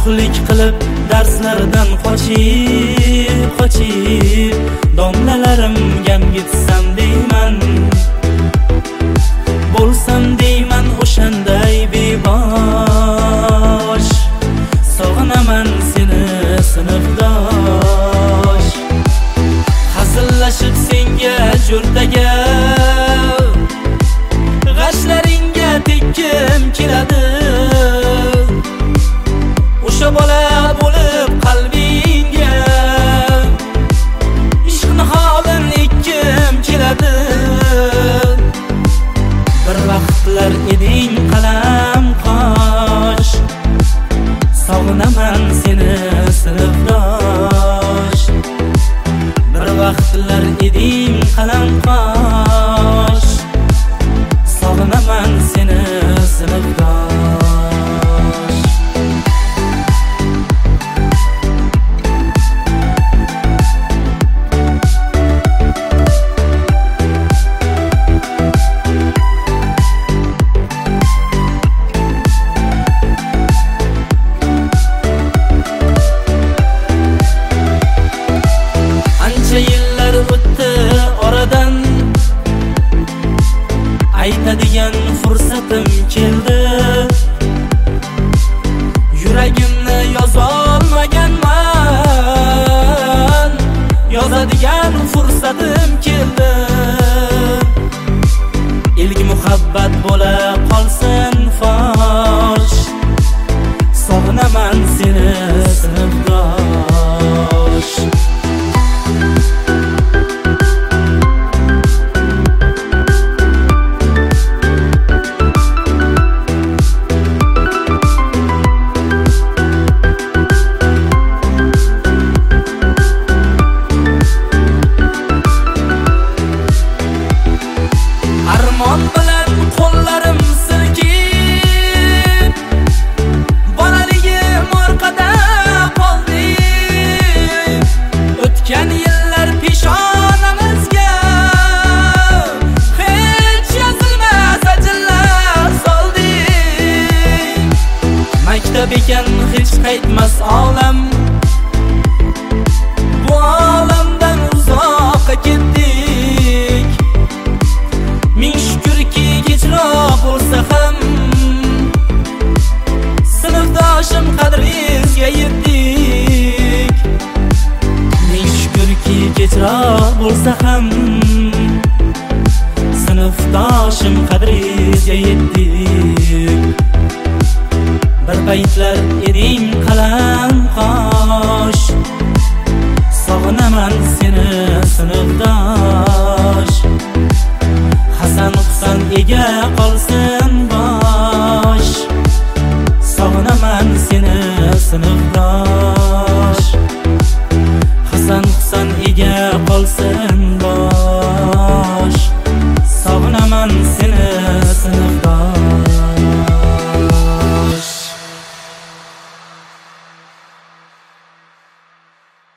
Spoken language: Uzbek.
sho'xlik qilib darslardan qochib domlalarim gam gitsam deyman, bo'lsam deyman o'shanday bebosh. Sog'inaman seni sinfdosh, hazillashib senga jo'rtaga g'ashlaringga tekkim keladi. O'sha bola bo'lib qalbingga ishqni holin ekkim keladi. Bir vaqtlar eding qalam qosh, sog'inaman seni sinfdosh. Bir vaqtlar eding qalam qosh, sog'inaman seni sinfdosh. Yillar o'tdi oradan, aytadigan fursatim keldi. Yuragimni yozolmaganman, yozadigan fursatim keldi. Ilk muhabbat bo'la qolsin fosh, sog'inaman seni sinfdosh. Armon bilan qo'llarim silkib, bolaligim orqada qoldi. O'tgan yillar peshonamizga hech yozilmas ajinlar soldi. Maktab ekan hech qaytmas olam, bu olamdan uzoqqa ketdik. Ming shukrki kechroq bo'lsa ham sinfdoshim qadringizga yetdik. Ming shukrki kechroq bo'lsa ham sinfdoshim qadringizga yetdik. Bir paytlar eding qalam qosh, sog'inaman seni sinfdosh. Hasan Husan ega qolsin bosh, sog'inaman seni sinfdosh. Hasan Husan ega qolsin